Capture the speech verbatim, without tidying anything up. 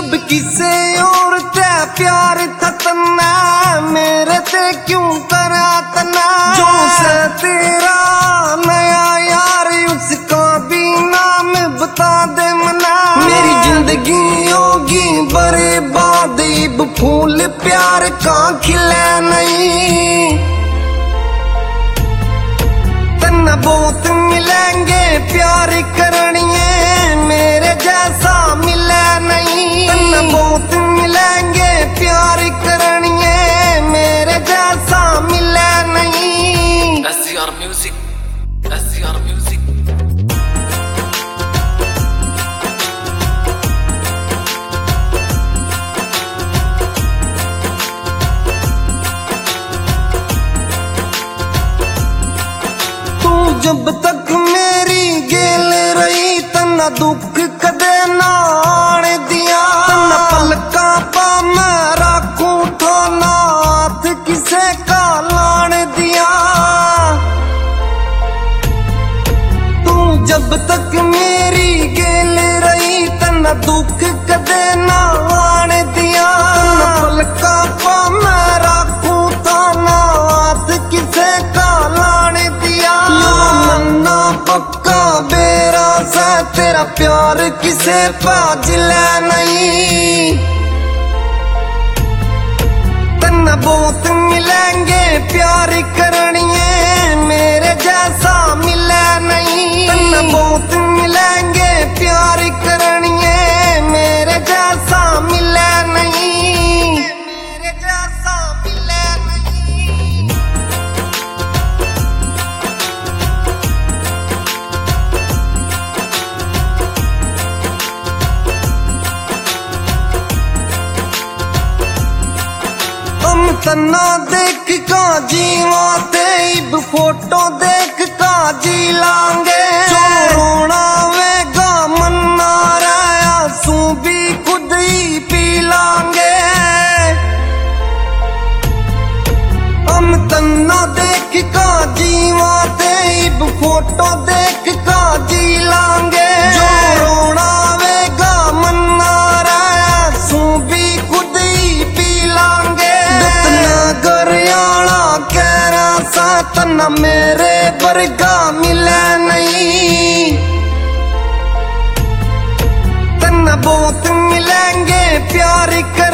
अब किसे और ते प्यार था तना, मेरे ते क्यों करा तना। जो से तेरा नया यार उसका भी नाम बता दे मना। मेरी जिंदगी होगी बर्बाद अब फूल प्यार का खिला नहीं। तना बहुत मिलेंगे प्यार करनिए, मेरे जैसा मिला नहीं। तना बहुत मिलेंगे प्यार करनिए, मेरे जैसा मिला नहीं। S C R Music, S C R Music। तू जब तक मेरी गेल रही तना दुख कदे ना आने दिया। तना पलका पा मैं राखूं थाना हाथ किसे का लान दिया। तू जब तक मेरी गेल रही तना दुख कदे ना आने दिया। तना पलका पा मैं राखूं थाना हाथ किसे का लान दिया। मन्ना पक्का बेरा सा तेरा प्यार किसे पाजिला नहीं। तना बहुत मिलेंगे प्यार करनिए, मेरे जैसा मिला नहीं। तना बहुत मिलेंगे प्यार करनिए, मेरे जैसा मिला नहीं। मेरे जैसा मिला नहीं। हम तना देख का जीवा ते इब फोटो देख का जी लांगे। जो रोना वेगा मन्ना रहा सू भी खुद ही पी लांगे। हम तना देख का जीवा ते इब फोटो देख का जी लांगे। जो रोना वेगा मन्ना रहा सू भी खुद ही पी लांगे। गरियाला कह रहा सा तना मेरे वर्गा मिला नहीं। तना बहुत मिलेंगे प्यार कर